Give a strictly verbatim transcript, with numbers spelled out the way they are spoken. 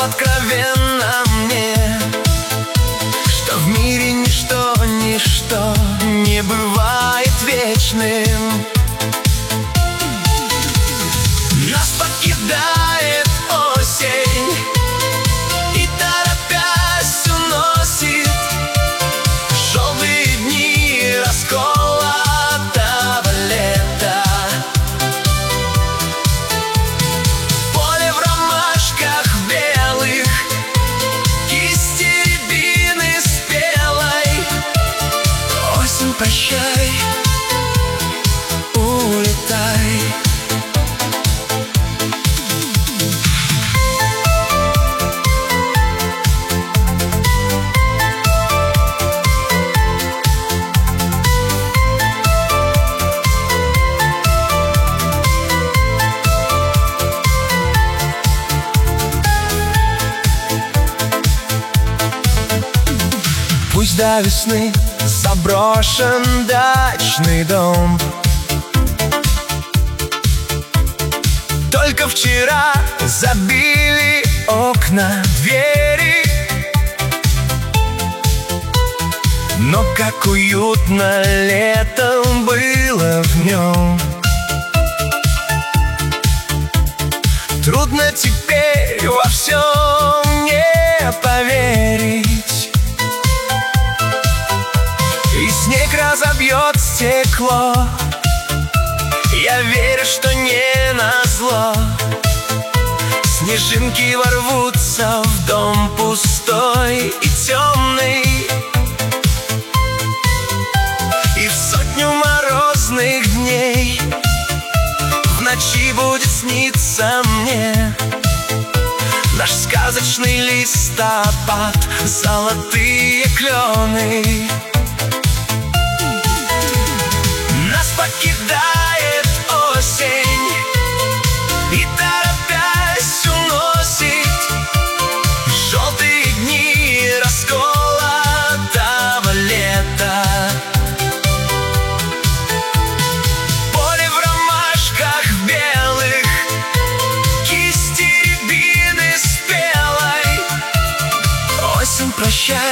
откровенно мне, что в мире ничто, ничто не бывает вечным. Нас покидает осень и, торопясь, уносит желтые дни расколотого лета. Поле в ромашках белых, кисти рябины спелой. Осень, прощай, улетай. Пусть до весны заброшен дачный дом, только вчера забили окна, двери. Но как уютно летом было в нем. Трудно теперь во всем не поверить. И снег разобьет стекло. Я верю, что не назло снежинки ворвутся в дом пустой и темный. И в сотню морозных дней в ночи будет сниться мне наш сказочный листопад, золотые клены. Нас покидает осень и, торопясь, уносит желтые дни расколотого лета. Поле в ромашках белых, кисти рябины спелой. Осень, прощай,